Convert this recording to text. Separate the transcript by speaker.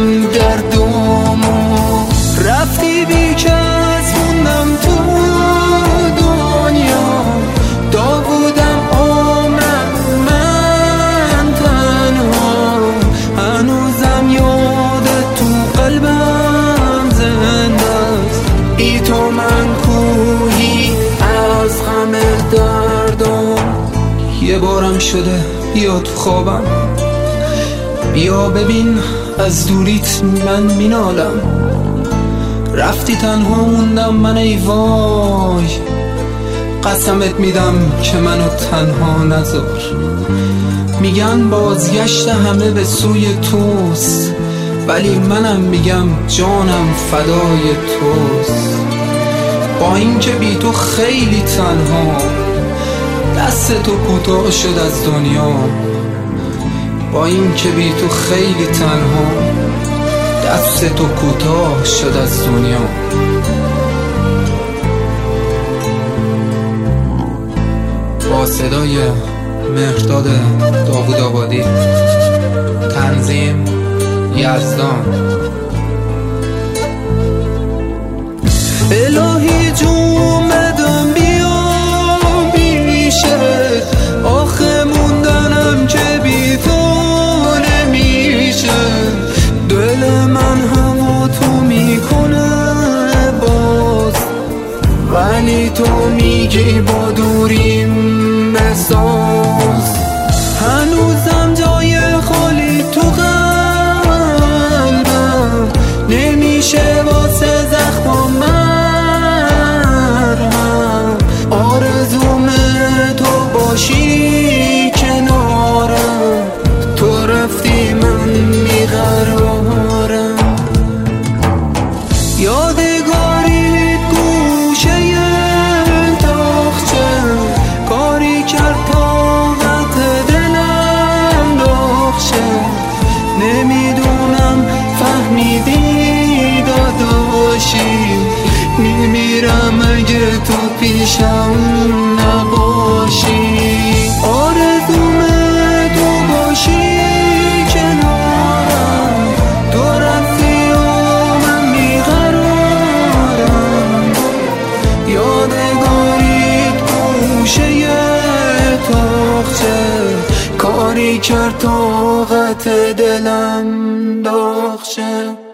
Speaker 1: گردم رفتی بی کس موندم تو دنیا تا بودم عمرم من تنها هنوزم یادت تو قلبم زنده است بی تو من کوهی از غم دردم یه بارم شده بیا تو خوابم بیا ببین از دوریت من مینالم رفتی تنها موندم من ای وای قسمت میدم که منو تنها نذار میگن بازگشت همه به سوی توست ولی منم میگم جانم فدای توست با اینکه بی تو خیلی تنها دست تو کوتاه شد از دنیا با اینکه بی تو خیلی تنها دست تو کوتاه شد از دنیا با صدای مهرداد داوود آبادی تنظیم یزدان الهی جون بدم بیا بیشه آخه موندنم که بی تو نمیشه دل من هوا تو میکنه باز ولی تو میگی با دوریم بساز هنوزم جای خالی تو قلبم نمیشه واسه زخمم مرهم آرزومه تو باشی کنارم تو رفتی من میقرارم یادگاریت گوشه تاخچه کاری کرد طاقت دلم داخشه نمیدونم فهمیدی داداشی میمیرم اگه تو پیشم نباشی آرزومه تو باشی کنارم تو رفتی و من بیقرارم یادگاریت گوشه تاخچه کاری کرد طاقت دلم داخشه